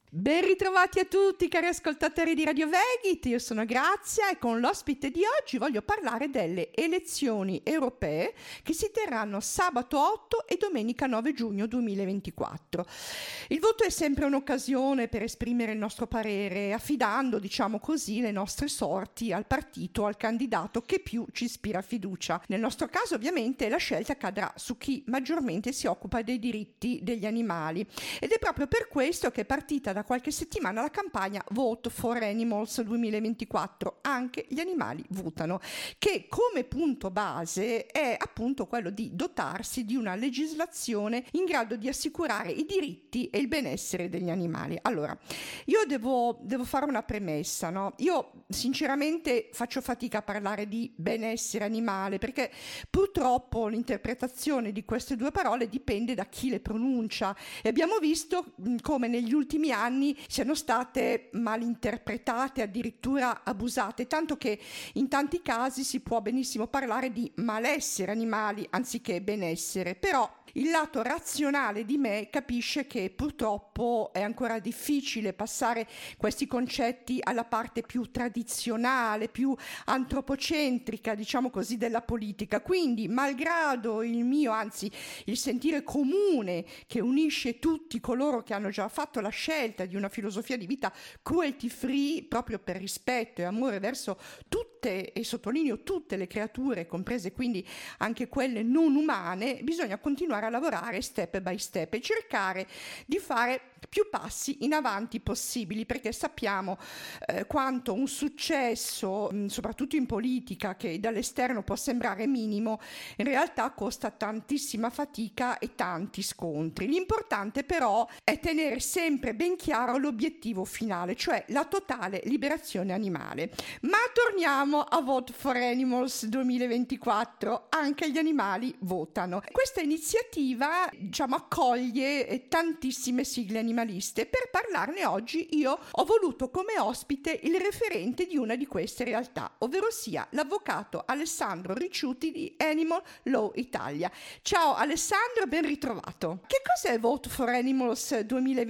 Ben ritrovati a tutti cari ascoltatori di Radio Vegit, io sono Grazia e con l'ospite di oggi voglio parlare delle elezioni europee che si terranno sabato 8 e domenica 9 giugno 2024. Il voto è sempre un'occasione per esprimere il nostro parere, affidando, diciamo così, le nostre sorti al partito o al candidato che più ci ispira fiducia. Nel nostro caso ovviamente la scelta cadrà su chi maggiormente si occupa dei diritti degli animali ed è proprio per questo che è partita da qualche settimana la campagna Vote for Animals 2024, anche gli animali votano, che come punto base è appunto quello di dotarsi di una legislazione in grado di assicurare i diritti e il benessere degli animali. Allora, io devo fare una premessa, no? Io sinceramente faccio fatica a parlare di benessere animale perché purtroppo l'interpretazione di queste due parole dipende da chi le pronuncia e abbiamo visto come negli ultimi anni siano state malinterpretate, addirittura abusate, tanto che in tanti casi si può benissimo parlare di malessere animali anziché benessere, però il lato razionale di me capisce che purtroppo è ancora difficile passare questi concetti alla parte più tradizionale, più antropocentrica, diciamo così, della politica. Quindi, malgrado il mio, anzi il sentire comune che unisce tutti coloro che hanno già fatto la scelta di una filosofia di vita cruelty free, proprio per rispetto e amore verso tutte, e sottolineo tutte le creature, comprese quindi anche quelle non umane, bisogna continuare a lavorare step by step e cercare di fare più passi in avanti possibili, perché sappiamo quanto un successo, soprattutto in politica, che dall'esterno può sembrare minimo, in realtà costa tantissima fatica e tanti scontri. L'importante però è tenere sempre ben chiaro l'obiettivo finale, cioè la totale liberazione animale. Ma torniamo a Vote for Animals 2024, anche gli animali votano. Questa iniziativa, diciamo, accoglie tantissime sigle animaliste. Per parlarne oggi io ho voluto come ospite il referente di una di queste realtà, ovvero sia l'avvocato Alessandro Ricciuti di Animal Law Italia. Ciao Alessandro, ben ritrovato. Che cos'è Vote for Animals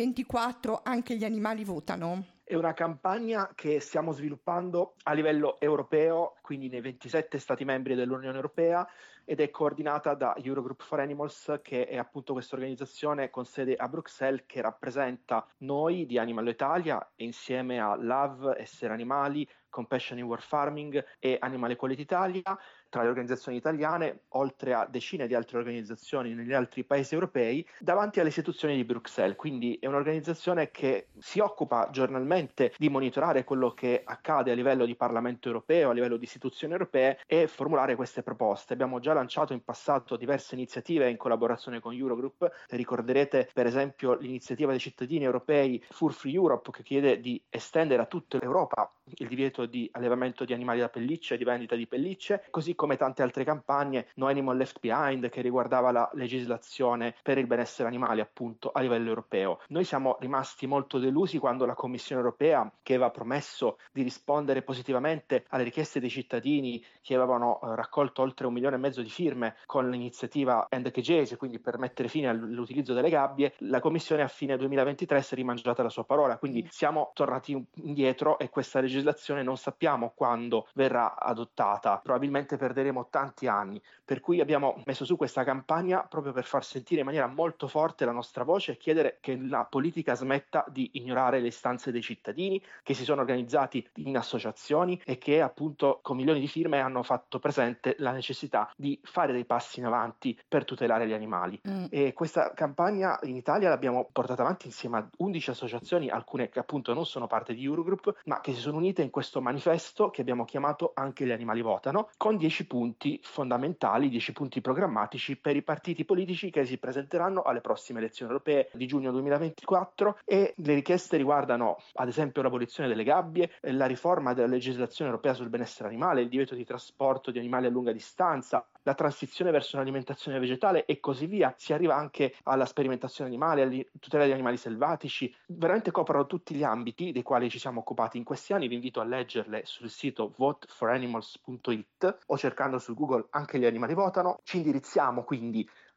2024, anche gli animali votano? È una campagna che stiamo sviluppando a livello europeo, quindi nei 27 Stati membri dell'Unione Europea, ed è coordinata da Eurogroup for Animals, che è appunto questa organizzazione con sede a Bruxelles che rappresenta noi di Animal Law Italia e insieme a LAV, Essere Animali, Compassion in War Farming e Animal Equality Italia, tra le organizzazioni italiane, oltre a decine di altre organizzazioni negli altri paesi europei, davanti alle istituzioni di Bruxelles. Quindi è un'organizzazione che si occupa giornalmente di monitorare quello che accade a livello di Parlamento europeo, a livello di istituzioni europee e formulare queste proposte. Abbiamo già lanciato in passato diverse iniziative in collaborazione con Eurogroup. Ricorderete per esempio l'iniziativa dei cittadini europei Fur Free Europe, che chiede di estendere a tutta l'Europa il divieto di allevamento di animali da pelliccia e di vendita di pellicce, così come tante altre campagne, No Animal Left Behind, che riguardava la legislazione per il benessere animale appunto a livello europeo. Noi siamo rimasti molto delusi quando la Commissione europea, che aveva promesso di rispondere positivamente alle richieste dei cittadini che avevano raccolto oltre 1,5 milioni di firme con l'iniziativa End Cages, quindi per mettere fine all'utilizzo delle gabbie, la Commissione a fine 2023 si è rimangiata la sua parola, quindi siamo tornati indietro e questa legislazione non sappiamo quando verrà adottata, probabilmente perderemo tanti anni, per cui abbiamo messo su questa campagna proprio per far sentire in maniera molto forte la nostra voce e chiedere che la politica smetta di ignorare le istanze dei cittadini che si sono organizzati in associazioni e che appunto con milioni di firme hanno fatto presente la necessità di fare dei passi in avanti per tutelare gli animali. E questa campagna in Italia l'abbiamo portata avanti insieme a 11 associazioni, alcune che appunto non sono parte di Eurogroup ma che si sono unite in questo manifesto che abbiamo chiamato Anche gli animali votano, con 10 punti fondamentali, 10 punti programmatici per i partiti politici che si presenteranno alle prossime elezioni europee di giugno 2024, e le richieste riguardano ad esempio l'abolizione delle gabbie, la riforma della legislazione europea sul benessere animale, il divieto di trasporto di animali a lunga distanza, la transizione verso un'alimentazione vegetale e così via. Si arriva anche alla sperimentazione animale, alla tutela degli animali selvatici, veramente coprono tutti gli ambiti dei quali ci siamo occupati in questi anni. Vi invito a leggerle sul sito voteforanimals.it o cercando su Google Anche gli animali votano. Ci indirizziamo quindi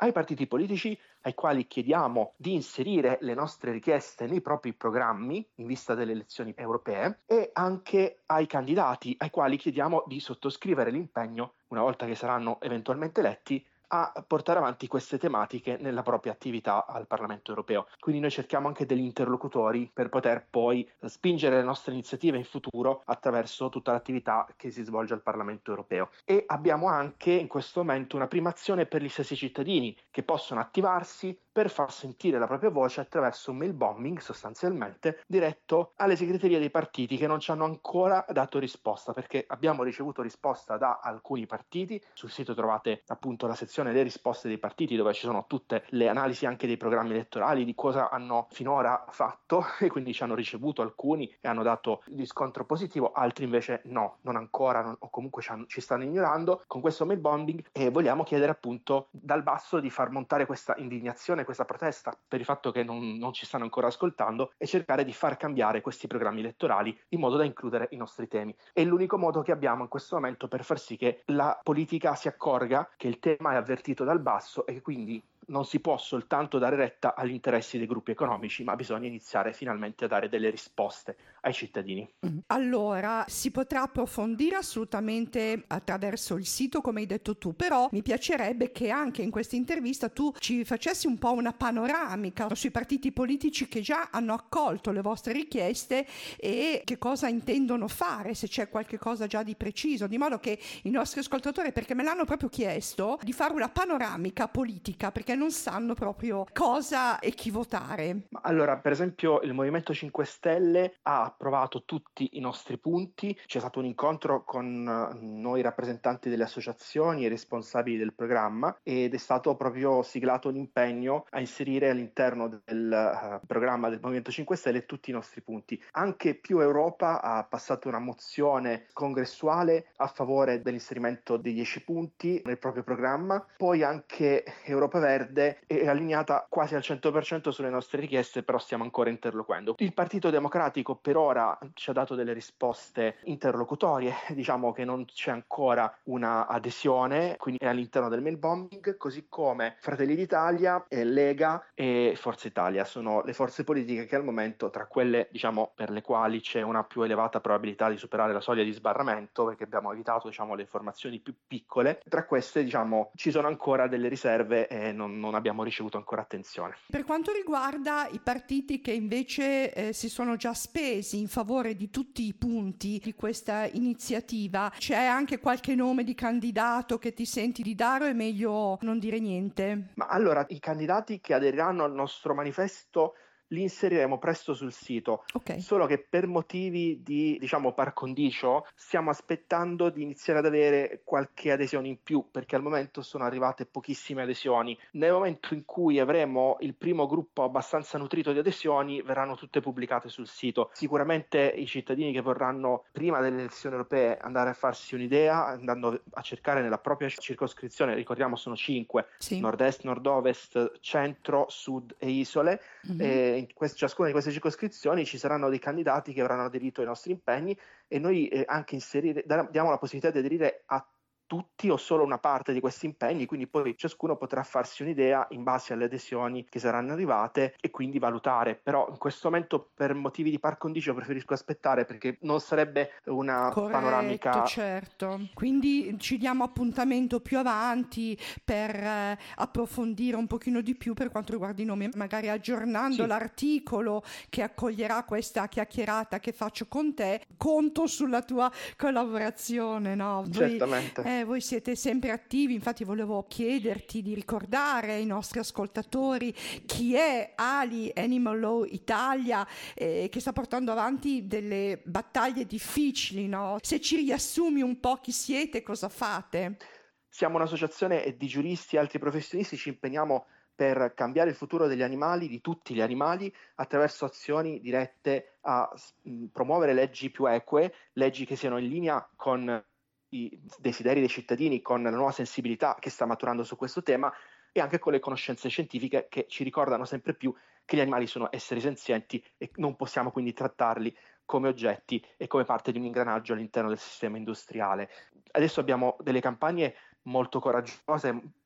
ai partiti politici ai quali chiediamo di inserire le nostre richieste nei propri programmi in vista delle elezioni europee, e anche ai candidati ai quali chiediamo di sottoscrivere l'impegno, una volta che saranno eventualmente eletti, a portare avanti queste tematiche nella propria attività al Parlamento europeo. Quindi noi cerchiamo anche degli interlocutori per poter poi spingere le nostre iniziative in futuro attraverso tutta l'attività che si svolge al Parlamento europeo. E abbiamo anche in questo momento una prima azione per gli stessi cittadini che possono attivarsi per far sentire la propria voce attraverso un mail bombing, sostanzialmente diretto alle segreterie dei partiti che non ci hanno ancora dato risposta, perché abbiamo ricevuto risposta da alcuni partiti. Sul sito trovate appunto la sezione le risposte dei partiti, dove ci sono tutte le analisi anche dei programmi elettorali, di cosa hanno finora fatto, e quindi ci hanno ricevuto alcuni e hanno dato riscontro positivo, altri invece no, non ancora, o comunque ci stanno ignorando con questo mail bombing. E vogliamo chiedere appunto dal basso di far montare questa indignazione, questa protesta per il fatto che non ci stanno ancora ascoltando, e cercare di far cambiare questi programmi elettorali in modo da includere i nostri temi. È l'unico modo che abbiamo in questo momento per far sì che la politica si accorga che il tema è avvertito dal basso e che quindi non si può soltanto dare retta agli interessi dei gruppi economici, ma bisogna iniziare finalmente a dare delle risposte ai cittadini. Allora, si potrà approfondire assolutamente attraverso il sito, come hai detto tu, però mi piacerebbe che anche in questa intervista tu ci facessi un po' una panoramica sui partiti politici che già hanno accolto le vostre richieste e che cosa intendono fare, se c'è qualche cosa già di preciso, di modo che i nostri ascoltatori, perché me l'hanno proprio chiesto, di fare una panoramica politica, perché non sanno proprio cosa e chi votare. Allora, per esempio, il Movimento 5 Stelle ha approvato tutti i nostri punti. C'è stato un incontro con noi rappresentanti delle associazioni e responsabili del programma, ed è stato proprio siglato un impegno a inserire all'interno del programma del Movimento 5 Stelle tutti i nostri punti. Anche Più Europa ha passato una mozione congressuale a favore dell'inserimento dei 10 punti nel proprio programma. Poi anche Europa Verde è allineata quasi al 100% sulle nostre richieste, però stiamo ancora interloquendo. Il Partito Democratico per ora ci ha dato delle risposte interlocutorie, diciamo che non c'è ancora una adesione, quindi è all'interno del mail bombing, così come Fratelli d'Italia, Lega e Forza Italia sono le forze politiche che al momento, tra quelle diciamo per le quali c'è una più elevata probabilità di superare la soglia di sbarramento, perché abbiamo evitato diciamo le formazioni più piccole, tra queste diciamo ci sono ancora delle riserve e non abbiamo ricevuto ancora attenzione. Per quanto riguarda i partiti che invece si sono già spesi in favore di tutti i punti di questa iniziativa, c'è anche qualche nome di candidato che ti senti di dare o è meglio non dire niente? Ma allora, i candidati che aderiranno al nostro manifesto li inseriremo presto sul sito, solo che per motivi di, diciamo, par condicio stiamo aspettando di iniziare ad avere qualche adesione in più, perché al momento sono arrivate pochissime adesioni. Nel momento in cui avremo il primo gruppo abbastanza nutrito di adesioni, verranno tutte pubblicate sul sito. Sicuramente i cittadini che vorranno prima delle elezioni europee andare a farsi un'idea, andando a cercare nella propria circoscrizione, ricordiamo sono 5, sì. Nord-est, nord-ovest, centro, sud e isole, in ciascuna di queste circoscrizioni ci saranno dei candidati che avranno aderito ai nostri impegni, e noi anche diamo la possibilità di aderire a tutti o solo una parte di questi impegni, quindi poi ciascuno potrà farsi un'idea in base alle adesioni che saranno arrivate e quindi valutare. Però in questo momento per motivi di par condicio preferisco aspettare, perché non sarebbe una panoramica. Certo, quindi ci diamo appuntamento più avanti per approfondire un pochino di più per quanto riguarda i nomi, magari aggiornando l'articolo che accoglierà questa chiacchierata che faccio con te. Conto sulla tua collaborazione, no? Certamente. Voi siete sempre attivi, infatti volevo chiederti di ricordare ai nostri ascoltatori chi è Ali Animal Law Italia, che sta portando avanti delle battaglie difficili, no? Se ci riassumi un po' chi siete, cosa fate? Siamo un'associazione di giuristi e altri professionisti, ci impegniamo per cambiare il futuro degli animali, di tutti gli animali, attraverso azioni dirette a promuovere leggi più eque, leggi che siano in linea con i desideri dei cittadini, con la nuova sensibilità che sta maturando su questo tema, e anche con le conoscenze scientifiche che ci ricordano sempre più che gli animali sono esseri senzienti e non possiamo quindi trattarli come oggetti e come parte di un ingranaggio all'interno del sistema industriale. Adesso abbiamo delle campagne molto coraggiose,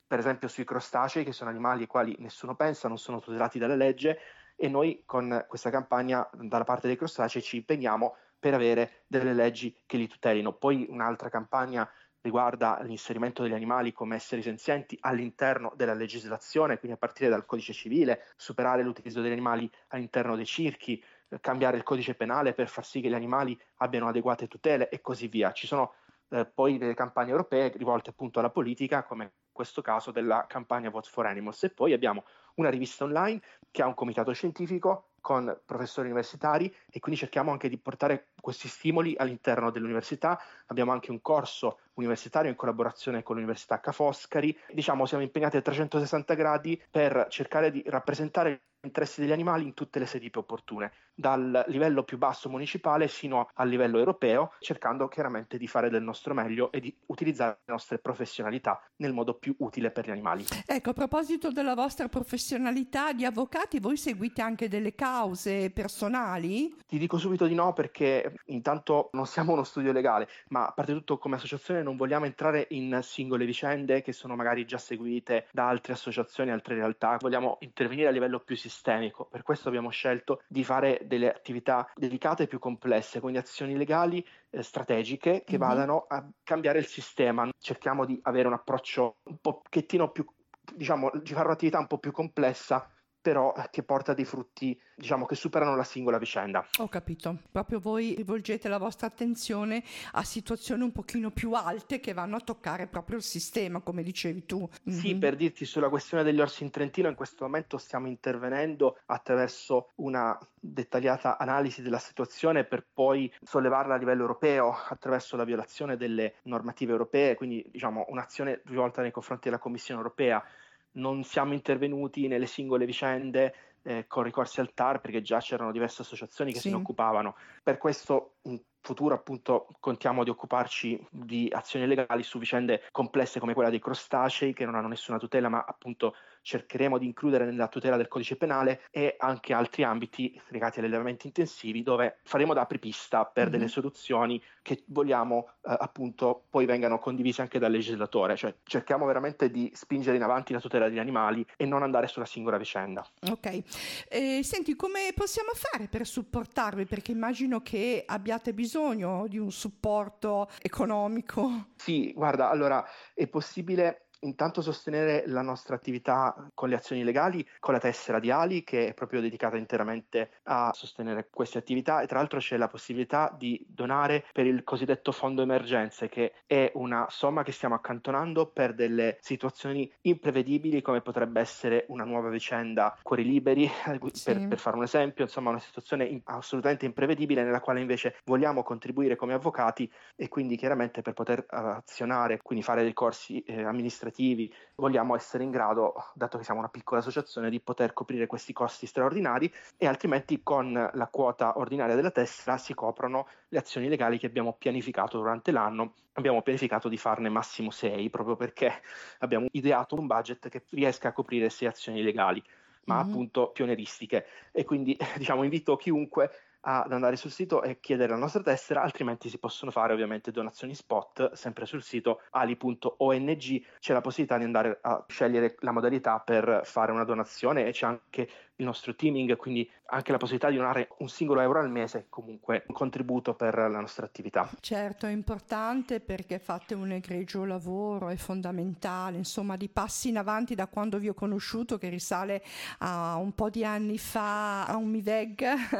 per esempio sui crostacei, che sono animali ai quali nessuno pensa, non sono tutelati dalla legge, e noi con questa campagna dalla parte dei crostacei ci impegniamo per avere delle leggi che li tutelino. Poi un'altra campagna riguarda l'inserimento degli animali come esseri senzienti all'interno della legislazione, quindi a partire dal codice civile, superare l'utilizzo degli animali all'interno dei circhi, cambiare il codice penale per far sì che gli animali abbiano adeguate tutele e così via. Ci sono poi delle campagne europee rivolte appunto alla politica, come in questo caso della campagna Vote for Animals, e poi abbiamo una rivista online che ha un comitato scientifico con professori universitari, e quindi cerchiamo anche di portare questi stimoli all'interno dell'università. Abbiamo anche un corso universitario in collaborazione con l'Università Ca' Foscari. Diciamo, siamo impegnati a 360 gradi per cercare di rappresentare gli interessi degli animali in tutte le sedi più opportune, dal livello più basso municipale sino al livello europeo, cercando chiaramente di fare del nostro meglio e di utilizzare le nostre professionalità nel modo più utile per gli animali. Ecco, a proposito della vostra professionalità di avvocati, voi seguite anche delle cause personali? Ti dico subito di no, perché intanto non siamo uno studio legale, ma a parte tutto come associazione non vogliamo entrare in singole vicende che sono magari già seguite da altre associazioni, altre realtà. Vogliamo intervenire a livello più sistemico. Per questo abbiamo scelto di fare delle attività delicate e più complesse, quindi azioni legali strategiche che vadano a cambiare il sistema. Cerchiamo di avere un approccio un pochettino più, diciamo, di fare un'attività un po' più complessa, però che porta dei frutti, diciamo, che superano la singola vicenda. Ho capito, proprio voi rivolgete la vostra attenzione a situazioni un pochino più alte che vanno a toccare proprio il sistema, come dicevi tu. Sì, per dirti, sulla questione degli orsi in Trentino, in questo momento stiamo intervenendo attraverso una dettagliata analisi della situazione per poi sollevarla a livello europeo attraverso la violazione delle normative europee, quindi diciamo un'azione rivolta nei confronti della Commissione europea. Non siamo intervenuti nelle singole vicende con ricorsi al TAR, perché già c'erano diverse associazioni che se ne occupavano. Per questo in futuro appunto contiamo di occuparci di azioni legali su vicende complesse come quella dei crostacei, che non hanno nessuna tutela, ma appunto cercheremo di includere nella tutela del codice penale, e anche altri ambiti legati agli allevamenti intensivi, dove faremo da apripista per delle soluzioni che vogliamo appunto poi vengano condivise anche dal legislatore. Cioè cerchiamo veramente di spingere in avanti la tutela degli animali e non andare sulla singola vicenda. Ok, senti, come possiamo fare per supportarvi? Perché immagino che abbiate bisogno di un supporto economico. Sì, guarda, allora è possibile intanto sostenere la nostra attività con le azioni legali, con la tessera di Ali, che è proprio dedicata interamente a sostenere queste attività, e tra l'altro c'è la possibilità di donare per il cosiddetto fondo emergenze, che è una somma che stiamo accantonando per delle situazioni imprevedibili, come potrebbe essere una nuova vicenda Cuori Liberi, per fare un esempio, insomma una situazione assolutamente imprevedibile nella quale invece vogliamo contribuire come avvocati, e quindi chiaramente per poter azionare, quindi fare dei corsi amministrativi, vogliamo essere in grado, dato che siamo una piccola associazione, di poter coprire questi costi straordinari, e altrimenti con la quota ordinaria della tessera si coprono le azioni legali che abbiamo pianificato durante l'anno. Abbiamo pianificato di farne massimo 6, proprio perché abbiamo ideato un budget che riesca a coprire 6 azioni legali, ma appunto pionieristiche, e quindi diciamo invito chiunque ad andare sul sito e chiedere la nostra tessera, altrimenti si possono fare ovviamente donazioni spot, sempre sul sito ali.ong. C'è la possibilità di andare a scegliere la modalità per fare una donazione, e c'è anche il nostro teaming, quindi anche la possibilità di donare un singolo euro al mese, comunque un contributo per la nostra attività. Certo, è importante perché fate un egregio lavoro, è fondamentale, insomma, di passi in avanti da quando vi ho conosciuto, che risale a un po' di anni fa, a un MIVEG.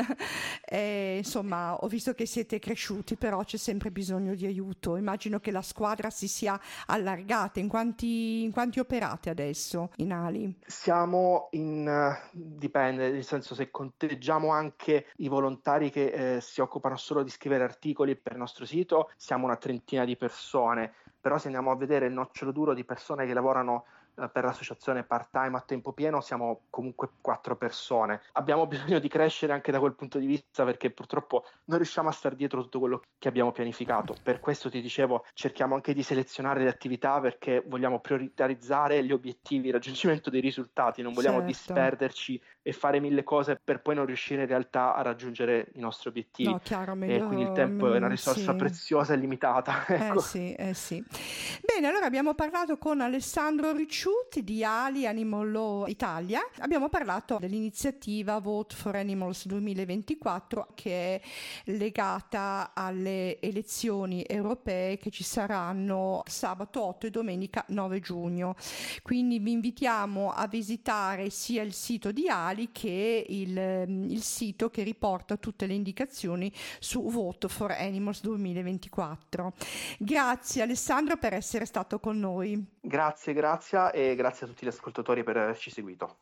E, insomma, ho visto che siete cresciuti, però c'è sempre bisogno di aiuto. Immagino che la squadra si sia allargata. In quanti operate adesso in Ali? Siamo dipende, nel senso, se conteggiamo anche i volontari che si occupano solo di scrivere articoli per il nostro sito, siamo una trentina di persone, però se andiamo a vedere il nocciolo duro di persone che lavorano per l'associazione part-time a tempo pieno, siamo comunque 4 persone. Abbiamo bisogno di crescere anche da quel punto di vista, perché purtroppo non riusciamo a star dietro tutto quello che abbiamo pianificato. Per questo ti dicevo, cerchiamo anche di selezionare le attività, perché vogliamo prioritarizzare gli obiettivi, il raggiungimento dei risultati, non vogliamo disperderci e fare 1000 cose per poi non riuscire in realtà a raggiungere i nostri obiettivi. No, chiaro, meglio, quindi il tempo è una risorsa preziosa e limitata. Ecco. Sì. Bene, allora abbiamo parlato con Alessandro Ricciuti, conosciuti di Ali Animal Law Italia. Abbiamo parlato dell'iniziativa Vote for Animals 2024 che è legata alle elezioni europee che ci saranno sabato 8 e domenica 9 giugno. Quindi vi invitiamo a visitare sia il sito di Ali che il sito che riporta tutte le indicazioni su Vote for Animals 2024. Grazie Alessandro per essere stato con noi. Grazie e grazie a tutti gli ascoltatori per averci seguito.